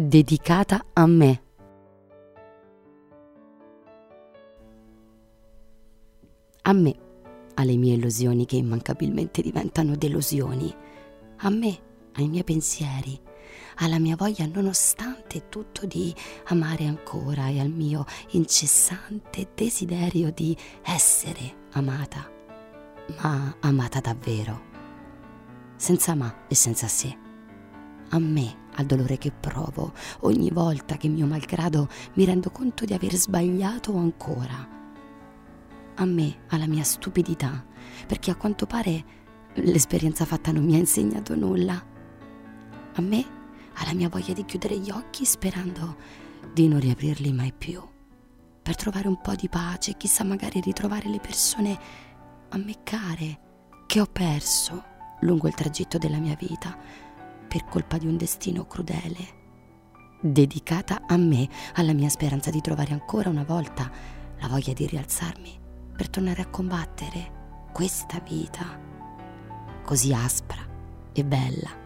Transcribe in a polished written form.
dedicata a me. A me, alle mie illusioni che immancabilmente diventano delusioni, a me, ai miei pensieri, alla mia voglia nonostante tutto di amare ancora e al mio incessante desiderio di essere amata, ma amata davvero, senza ma e senza se. A me, al dolore che provo ogni volta che mio malgrado mi rendo conto di aver sbagliato ancora. A me, alla mia stupidità, perché a quanto pare l'esperienza fatta non mi ha insegnato nulla. A me, alla mia voglia di chiudere gli occhi sperando di non riaprirli mai più, per trovare un po' di pace e chissà magari ritrovare le persone a me care che ho perso lungo il tragitto della mia vita per colpa di un destino crudele. Dedicata a me, alla mia speranza di trovare ancora una volta la voglia di rialzarmi per tornare a combattere questa vita così aspra e bella.